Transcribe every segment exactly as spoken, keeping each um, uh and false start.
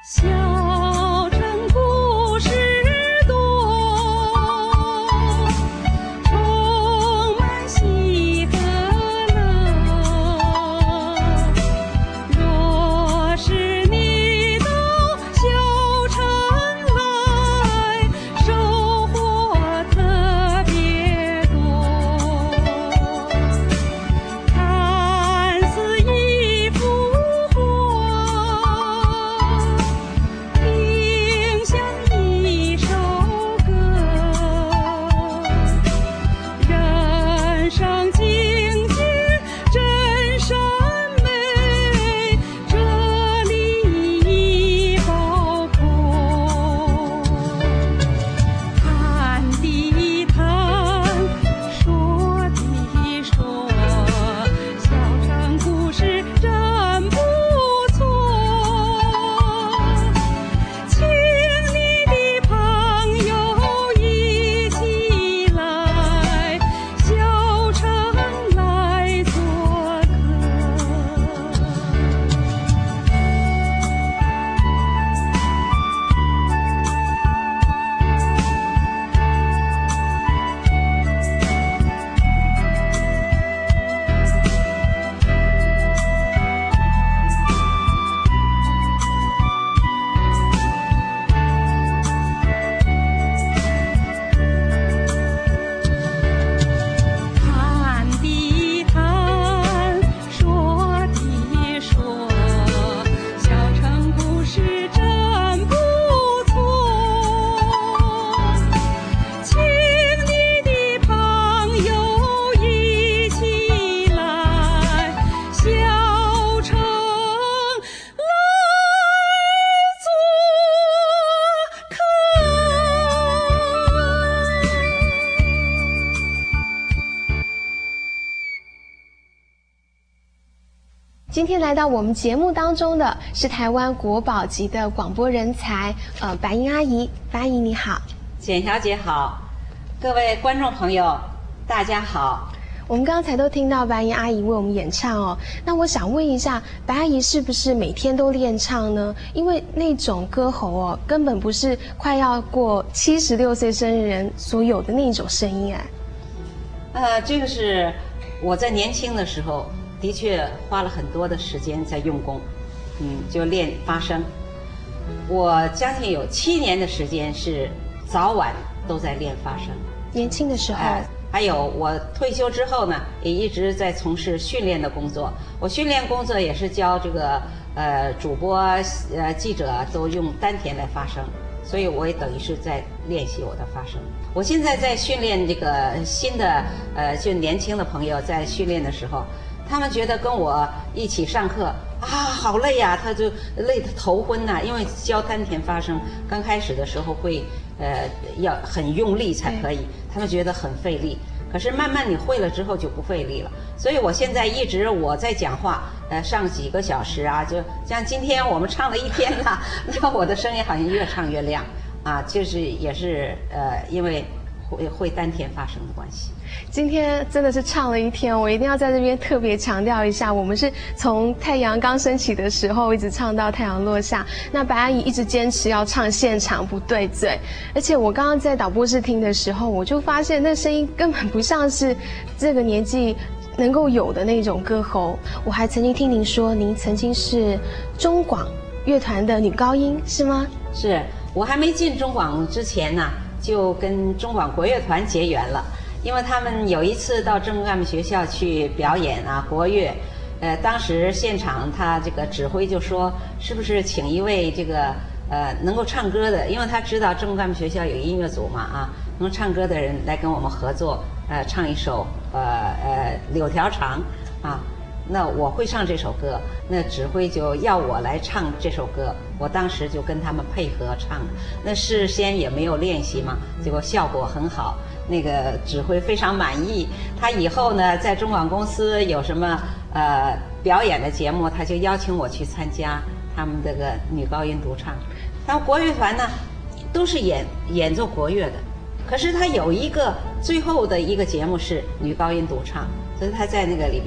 今天来到我们节目当中的是台湾国宝级的广播人才，呃，白英阿姨。白阿姨你好。 简小姐好，各位观众朋友大家好。 我们刚才都听到白英阿姨为我们演唱哦，那我想问一下，白阿姨是不是每天都练唱呢？因为那种歌喉哦，根本不是快要过七十六岁生日人所有的那种声音哎。 呃，这个是我在年轻的时候的确花了很多的时间在用功，嗯，就练发声。我将近有七年的时间是早晚都在练发声。 年轻的时候。 呃还有我退休之后呢，也一直在从事训练的工作。我训练工作也是教这个呃主播、呃记者都用丹田来发声，所以我也等于是在练习我的发声。我现在在训练这个新的呃就年轻的朋友，在训练的时候，他们觉得跟我一起上课啊好累呀、啊，他就累得头昏呐、啊，因为教丹田发声刚开始的时候会呃要很用力才可以。他们觉得很费力，可是慢慢你会了之后就不费力了。所以我现在一直我在讲话，呃，上几个小时啊，就像今天我们唱了一天了，那我的声音好像越唱越亮啊，就是也是呃，因为会会丹田发声的关系。 今天真的是唱了一天，我一定要在这边特别强调一下，我们是从太阳刚升起的时候一直唱到太阳落下。那白阿姨一直坚持要唱现场不对嘴，而且我刚刚在导播室听的时候，我就发现那声音根本不像是这个年纪能够有的那种歌喉。我还曾经听您说，您曾经是中广乐团的女高音，是吗？ 是，我还没进中广之前呢，就跟中广国乐团结缘了。因为他们有一次到政工干部学校去表演啊国乐，呃，当时现场他这个指挥就说，是不是请一位这个呃能够唱歌的，因为他知道政工干部学校有音乐组嘛啊，能够唱歌的人来跟我们合作，呃，唱一首呃呃柳条长啊。那我会唱这首歌，那指挥就要我来唱这首歌，我当时就跟他们配合唱，那事先也没有练习嘛，结果效果很好，那个指挥非常满意。他以后呢，在中广公司有什么呃表演的节目，他就邀请我去参加他们这个女高音独唱。他们国乐团呢，都是演演奏国乐的，可是他有一个最后的一个节目是女高音独唱，所以他在那个里面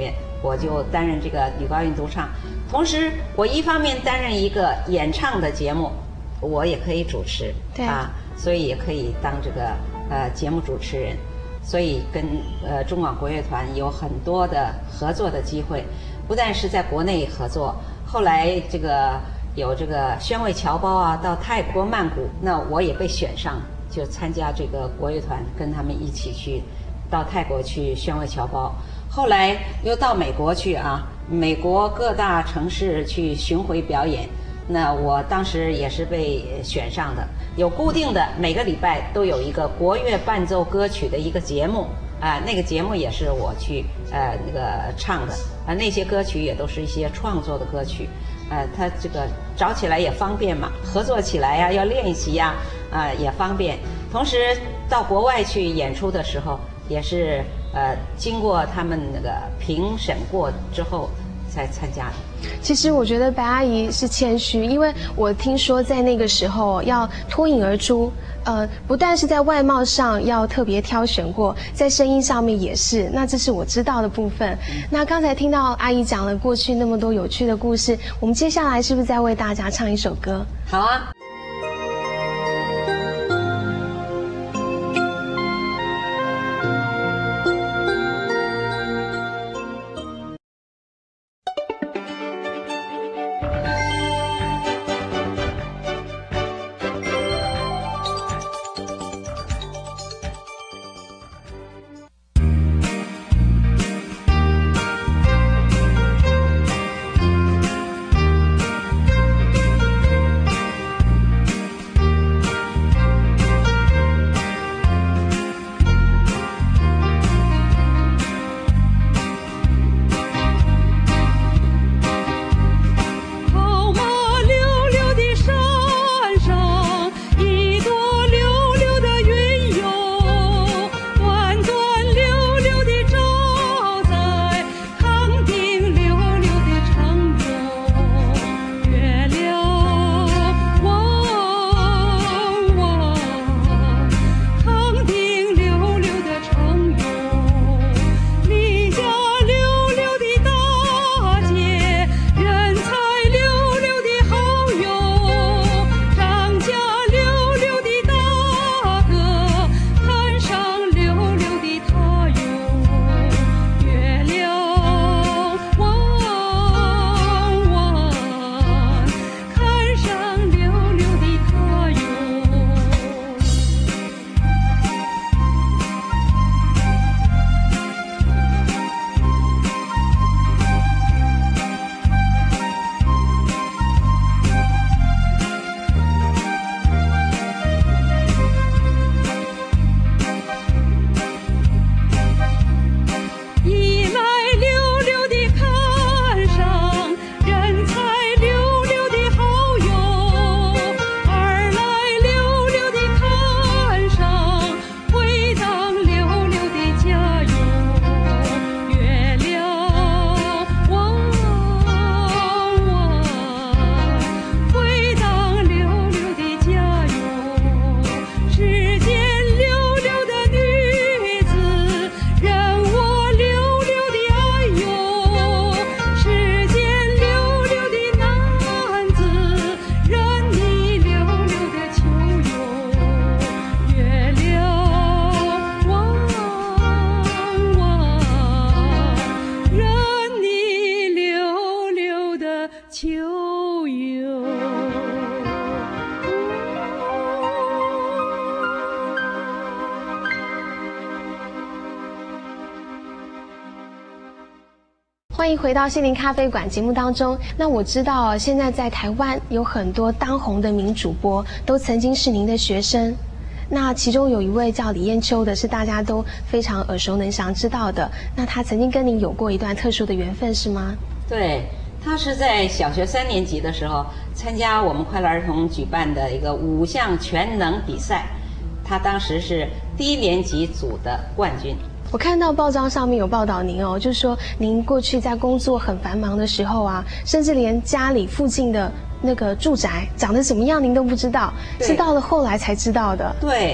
我就担任这个女高音独唱。同时，我一方面担任一个演唱的节目，我也可以主持， 对啊，所以也可以当这个呃节目主持人，所以跟呃中广国乐团有很多的合作的机会，不但是在国内合作，后来这个有这个宣慰侨胞啊，到泰国曼谷，那我也被选上，就参加这个国乐团，跟他们一起去到泰国去宣慰侨胞，后来又到美国去啊。美国各大城市去巡回表演，那我当时也是被选上的，有固定的每个礼拜都有一个国乐伴奏歌曲的一个节目啊、呃，那个节目也是我去呃那个唱的啊、呃，那些歌曲也都是一些创作的歌曲，呃，它这个找起来也方便嘛，合作起来呀、啊，要练习呀、啊，啊、呃、也方便。同时到国外去演出的时候，也是呃经过他们那个评审过之后才参加的。 其实我觉得白阿姨是谦虚，因为我听说在那个时候要脱颖而出，呃，不但是在外貌上要特别挑选过，在声音上面也是。那这是我知道的部分。嗯、那刚才听到阿姨讲了过去那么多有趣的故事，我们接下来是不是再为大家唱一首歌？ 好啊。 欢迎回到心灵咖啡馆节目当中。那我知道现在在台湾有很多当红的名主播都曾经是您的学生，那其中有一位叫李艳秋的，是大家都非常耳熟能详知道的。那他曾经跟您有过一段特殊的缘分是吗？ 对，他是在小学三年级的时候参加我们快乐儿童举办的一个五项全能比赛，他当时是低年级组的冠军。 我看到报章上面有报道您哦，就是说您过去在工作很繁忙的时候啊，甚至连家里附近的那个住宅长得怎么样您都不知道，是到了后来才知道的。 对，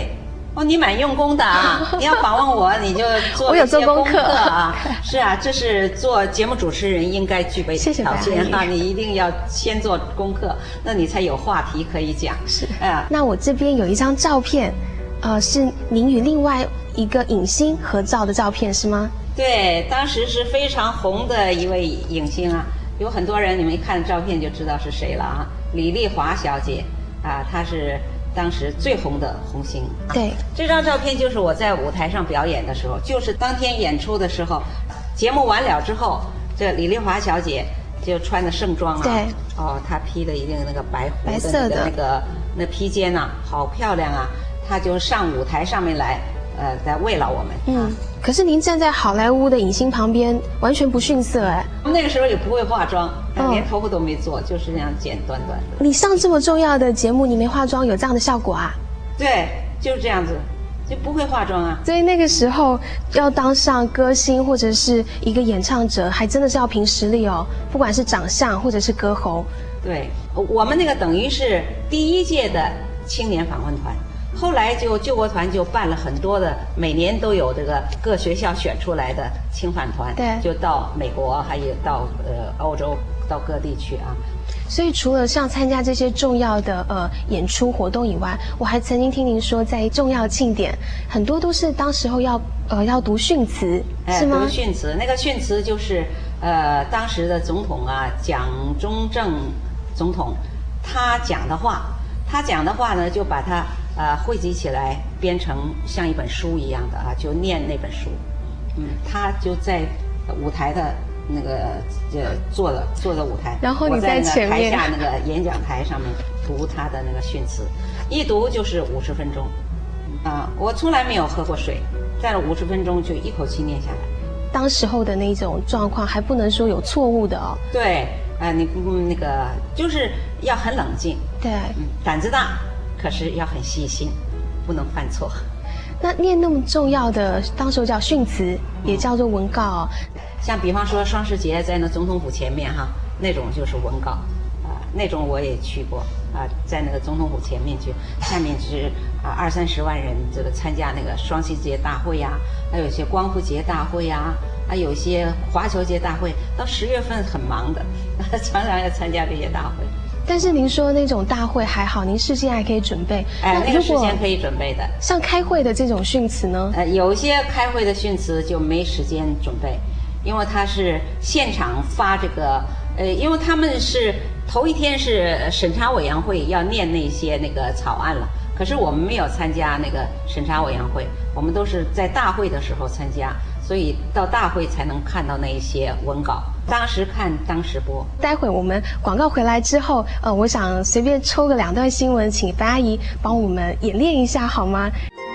哦，你蛮用功的啊！你要访问我，你就做我有做功课啊。是啊，这是做节目主持人应该具备条件啊！你一定要先做功课，那你才有话题可以讲。 是，哎，那我这边有一张照片，呃，是您与另外一个影星合照的照片，是吗？ 对，当时是非常红的一位影星啊，有很多人你们一看照片就知道是谁了啊，李丽华小姐啊，她是当时最红的红星。 对， 这张照片就是我在舞台上表演的时候，就是当天演出的时候，节目完了之后，这李丽华小姐就穿的盛装啊， 对， 哦，她披的一定那个白狐白色的那个那披肩呐、啊，好漂亮啊，她就上舞台上面来。呃，在慰劳我们。 嗯，可是您站在好莱坞的影星旁边，完全不逊色哎。 那个时候也不会化妆，嗯、连头发都没做，就是那样剪短短的。 你上这么重要的节目，你没化妆，有这样的效果啊？ 对，就是这样子，就不会化妆啊。 所以那个时候要当上歌星或者是一个演唱者，还真的是要凭实力哦，不管是长相或者是歌喉。 对，我们那个等于是第一届的青年访问团。后来就救国团就办了很多的，每年都有这个各学校选出来的青访团， 对， 就到美国，还有到呃欧洲，到各地去啊。 所以除了像参加这些重要的呃演出活动以外，我还曾经听您说，在重要庆典，很多都是当时候要呃要读训词，是吗？ 读训词，那个训词就是呃当时的总统啊，蒋中正总统他讲的话，他讲的话呢，就把它。呃，汇集起来编成像一本书一样的啊，就念那本书。嗯，他就在舞台的那个呃坐的坐的舞台， 然后你在前面台下那个演讲台上面读他的那个训词，一读就是五十分钟。啊，我从来没有喝过水，在了五十分钟就一口气念下来。 当时候的那种状况还不能说有错误的哦。 对，啊、呃，你不那个就是要很冷静， 对， 嗯，胆子大。可是要很细心，不能犯错。 那念那么重要的，当时候叫训词，也叫做文告、哦。 像比方说双十节在那总统府前面哈，那种就是文告，啊、呃，那种我也去过啊、呃，在那个总统府前面去，下面是啊、呃、二三十万人这个参加那个双十节大会呀、啊，还有一些光复节大会呀、啊，还有一些华侨节大会，到十月份很忙的，常常要参加这些大会。 但是您说那种大会还好，您事先还可以准备。 哎，那个事先可以准备的。 像开会的这种训词呢？ 呃，有些开会的训词就没时间准备，因为他是现场发这个，呃，因为他们是头一天是审查委员会要念那些那个草案了，可是我们没有参加那个审查委员会，我们都是在大会的时候参加，所以到大会才能看到那一些文稿。当时看，当时播。 待会我们广告回来之后，呃，我想随便抽个两段新闻，请白阿姨帮我们演练一下好吗？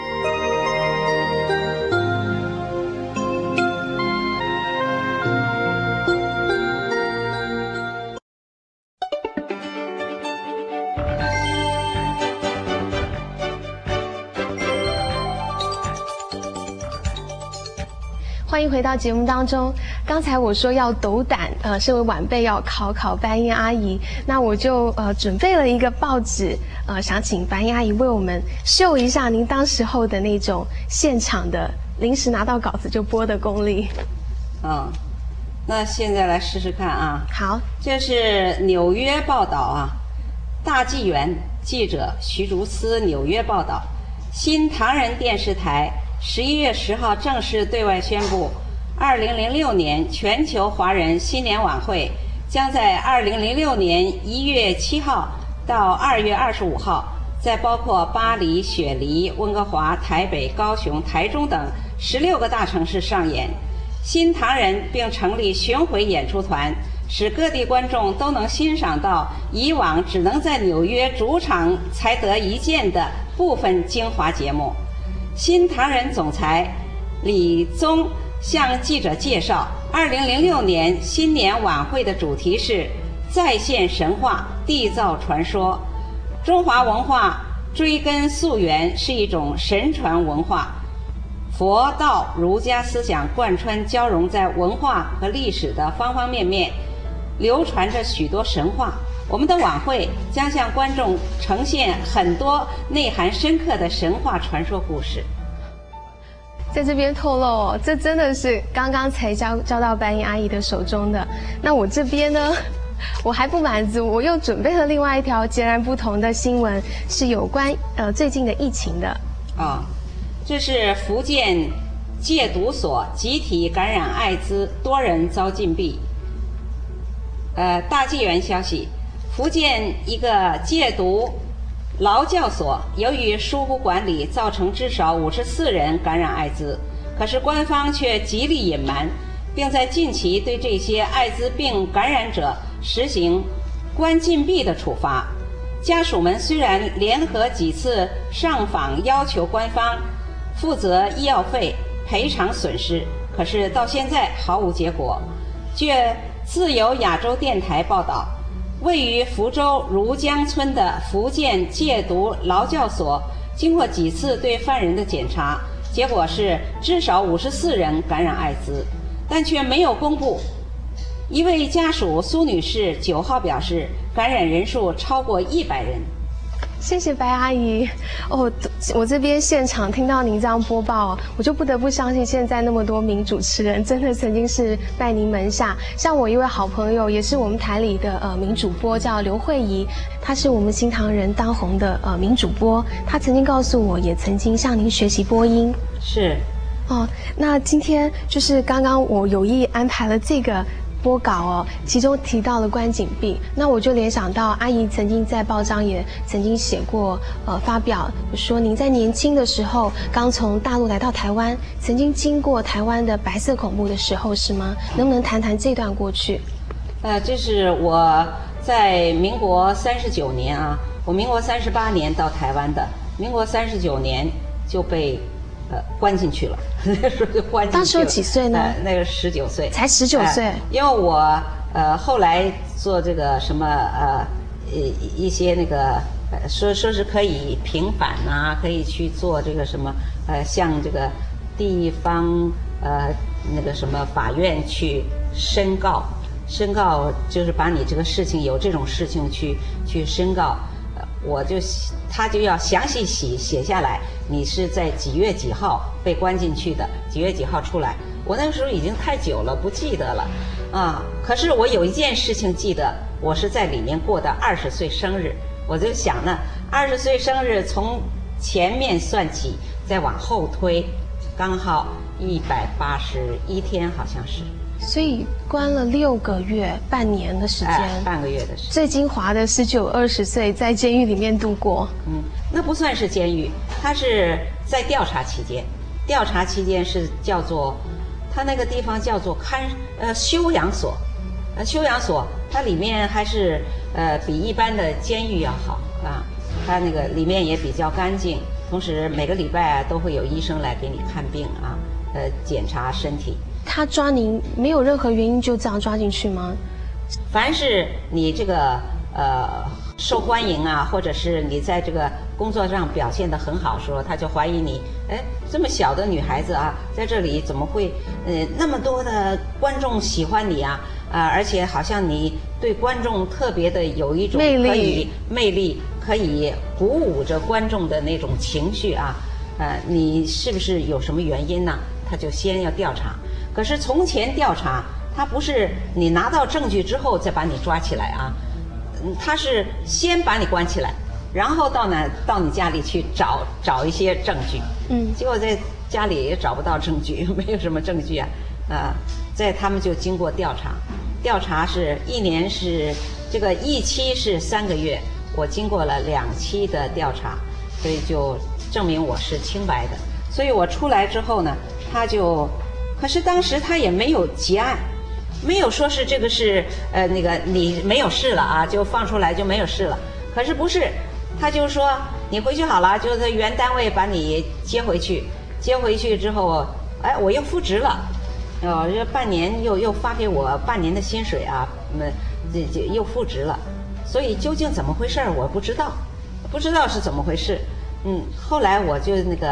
欢迎回到节目当中。刚才我说要斗胆，呃，身为晚辈要考考白英阿姨，那我就呃准备了一个报纸，呃，想请白英阿姨为我们秀一下您当时候的那种现场的临时拿到稿子就播的功力。 嗯，那现在来试试看啊。 好， 这是纽约报道啊，大纪元记者徐竹思纽约报道，新唐人电视台十一月十号正式对外宣布，二零零六年全球华人新年晚会将在二零零六年一月七号到二月二十五号，在包括巴黎、雪梨、温哥华、台北、高雄、台中等十六个大城市上演。新唐人并成立巡回演出团，使各地观众都能欣赏到以往只能在纽约主场才得一见的部分精华节目。新唐人总裁李宗向记者介绍，二零零六年新年晚会的主题是再现神话，缔造传说。中华文化追根溯源是一种神传文化，佛道儒家思想贯穿交融在文化和历史的方方面面，流传着许多神话。 我们的晚会将向观众呈现很多内涵深刻的神话传说故事。 在这边透露哦，这真的是刚刚才交交到白银阿姨的手中的。那我这边呢，我还不满足，我又准备了另外一条截然不同的新闻，是有关呃最近的疫情的。 啊、哦，这是福建戒毒所集体感染艾滋，多人遭禁闭。呃，大纪元消息，福建一个戒毒劳教所由于疏忽管理，造成至少五十四人感染艾滋，可是官方却极力隐瞒，并在近期对这些艾滋病感染者实行关禁闭的处罚。家属们虽然联合几次上访要求官方负责医药费、赔偿损失，可是到现在毫无结果。据自由亚洲电台报道，位于福州如江村的福建戒毒劳教所，经过几次对犯人的检查，结果是至少五十四人感染艾滋，但却没有公布。一位家属苏女士九号表示，感染人数超过一百人。 谢谢白阿姨哦，我这边现场听到您这样播报，我就不得不相信现在那么多名主持人真的曾经是拜您门下。像我一位好朋友，也是我们台里的呃名主播，叫刘慧仪，她是我们新唐人当红的呃名主播，她曾经告诉我，也曾经向您学习播音。 是。 哦，那今天就是刚刚我有意安排了这个播稿哦，其中提到了关禁闭，那我就联想到阿姨曾经在报章也曾经写过，呃，发表说您在年轻的时候刚从大陆来到台湾，曾经经过台湾的白色恐怖的时候，是吗？能不能谈谈这段过去？ 呃，这是我在民国三十九年啊，我民国三十八年到台湾的，民国三十九年就被呃关进去了，那时候就关进去了。 当时有几岁呢？ 呃、那个十九岁， 才十九岁、呃。 因为我呃后来做这个什么呃一一些那个呃说说是可以平反啊，可以去做这个什么呃向这个地方呃那个什么法院去申告，申告就是把你这个事情有这种事情去去申告。我就他就要详细写写下来，你是在几月几号被关进去的，几月几号出来。我那个时候已经太久了，不记得了，啊！可是我有一件事情记得，我是在里面过的二十岁生日。我就想呢，二十岁生日从前面算起，再往后推，刚好一百八十一天，好像是。 所以关了六个月，半年的时间、 哎，半个月的时间。 最精华的十九、二十岁在监狱里面度过。 嗯，那不算是监狱，它是在调查期间。调查期间是叫做，它那个地方叫做看呃休养所，呃休养所，它里面还是呃比一般的监狱要好啊。它那个里面也比较干净，同时每个礼拜啊都会有医生来给你看病啊，呃检查身体。 他抓您没有任何原因就这样抓进去吗？ 凡是你这个呃受欢迎啊，或者是你在这个工作上表现得很好的时候，他就怀疑你，哎，这么小的女孩子啊，在这里怎么会呃那么多的观众喜欢你啊？啊、呃，而且好像你对观众特别的有一种可以魅力， 魅力可以鼓舞着观众的那种情绪啊。呃，你是不是有什么原因呢？他就先要调查。可是从前调查，他不是你拿到证据之后再把你抓起来啊，嗯，他是先把你关起来，然后到哪到你家里去找找一些证据， 嗯， 结果在家里也找不到证据，没有什么证据啊，呃，在他们就经过调查，调查是一年是这个一期是三个月，我经过了两期的调查，所以就证明我是清白的，所以我出来之后呢，他就。可是当时他也没有结案，没有说是这个是呃那个你没有事了啊，就放出来就没有事了。可是不是，他就说你回去好了，就是原单位把你接回去，接回去之后，哎，我又复职了，哦，这半年又又发给我半年的薪水啊，那这这又复职了。所以究竟怎么回事我不知道，不知道是怎么回事。嗯，后来我就那个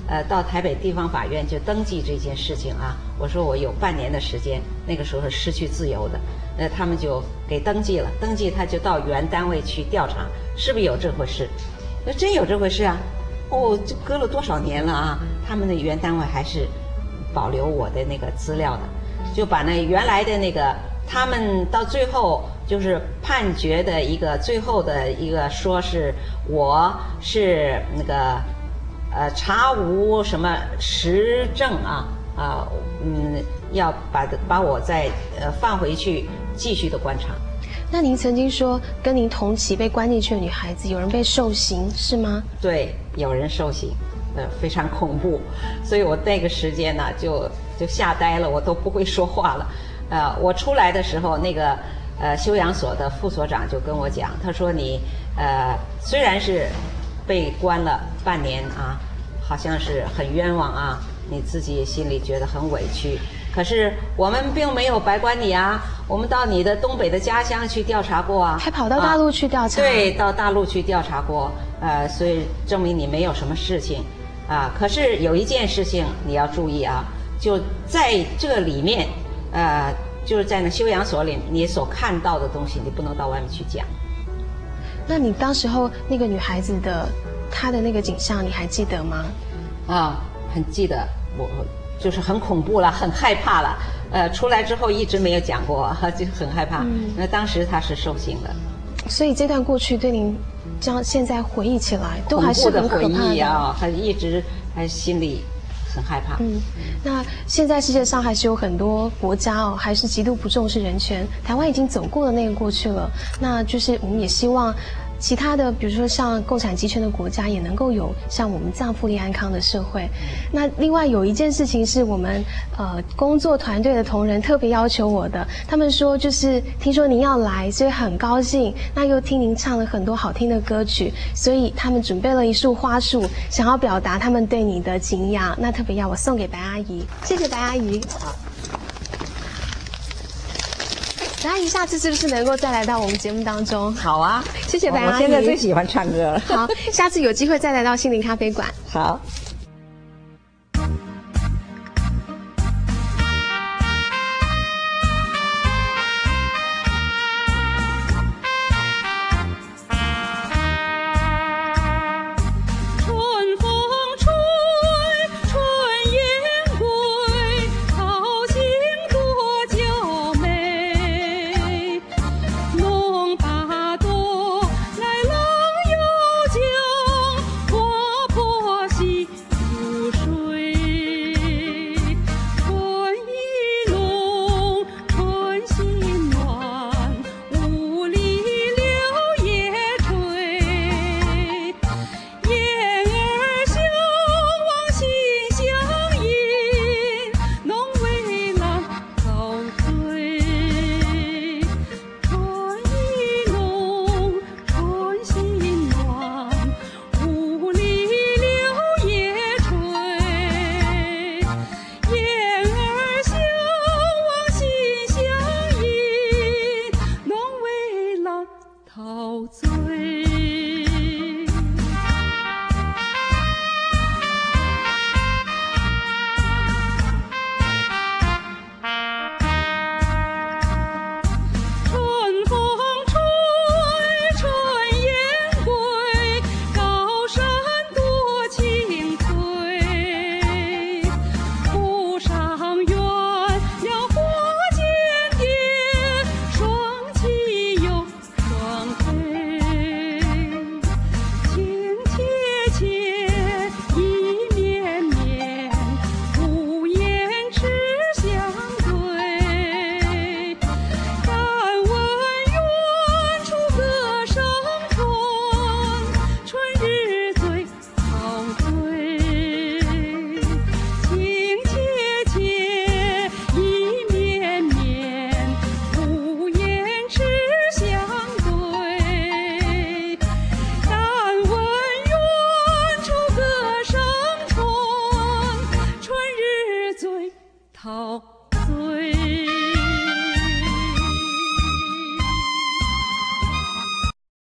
呃，到台北地方法院就登记这件事情啊。我说我有半年的时间，那个时候是失去自由的，呃，他们就给登记了，登记他就到原单位去调查，是不是有这回事？那真有这回事啊！哦，这隔了多少年了啊？他们的原单位还是保留我的那个资料的，就把那原来的那个，他们到最后就是判决的一个最后的一个说是我是那个呃查无什么实证啊啊嗯要把把我再呃放回去继续的观察。 那您曾经说跟您同期被关进去的女孩子有人被受刑是吗？ 对，有人受刑，呃非常恐怖，所以我那个时间呢就就吓呆了，我都不会说话了。呃我出来的时候，那个呃休养所的副所长就跟我讲，他说你呃虽然是被关了半年啊，好像是很冤枉啊，你自己心里觉得很委屈，可是我们并没有白关你啊，我们到你的东北的家乡去调查过啊， 还跑到大陆去调查、 啊、对，到大陆去调查过，呃所以证明你没有什么事情啊。可是有一件事情你要注意啊，就在这里面呃就是在那休养所里你所看到的东西你不能到外面去讲。 那你当时候那个女孩子的她的那个景象你还记得吗？ 啊，很记得，我就是很恐怖了，很害怕了。呃，出来之后一直没有讲过，就很害怕。嗯，那当时她是受刑的。 所以这段过去对您，这样现在回忆起来，都还是很可怕的。 恐怖的回忆啊，还一直还心里很害怕。 嗯，那现在世界上还是有很多国家哦，还是极度不重视人权。台湾已经走过了那个过去了，那就是我们也希望其他的，比如说像共产集权的国家，也能够有像我们这样富丽安康的社会。那另外有一件事情是我们呃工作团队的同仁特别要求我的，他们说就是听说您要来，所以很高兴。那又听您唱了很多好听的歌曲，所以他们准备了一束花束，想要表达他们对你的敬仰。那特别要我送给白阿姨，谢谢白阿姨。好。白阿姨，下次是不是能够再来到我们节目当中？ 好啊， 谢谢白阿姨。 我现在最喜欢唱歌了。 好，下次有机会再来到心灵咖啡馆。 好。